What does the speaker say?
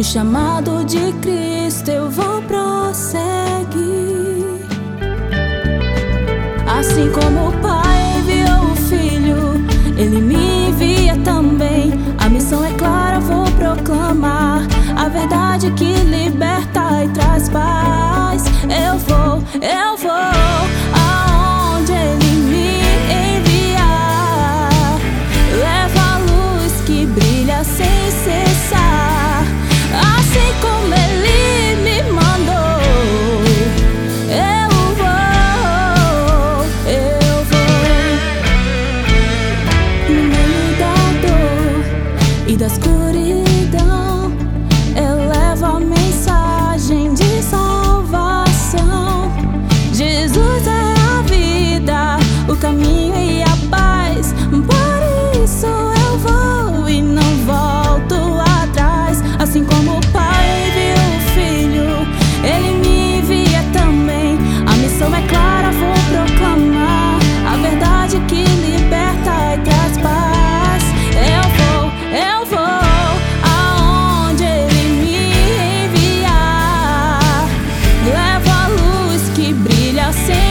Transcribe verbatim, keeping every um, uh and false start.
chamado de Cristo eu vou prosseguir. Assim como o Pai enviou o Filho, Ele me envia também. A missão é clara, vou proclamar a verdade que liberta e traz paz. Eu vou, eu vou aonde Ele me enviar. Leva a luz que brilha sem cessar, assim como Ele me mandou. Eu vou, eu vou. No meio da dor e da escuridão, eu levo a mensagem de salvação. Jesus é a vida, o caminho e a paz. Por isso eu vou e não volto atrás. Assim como o Pai enviou o Filho, Ele me envia também. A missão é clara, vou proclamar a verdade que liberta e traz paz. Eu vou, eu vou aonde Ele me enviar. Levo a luz que brilha sem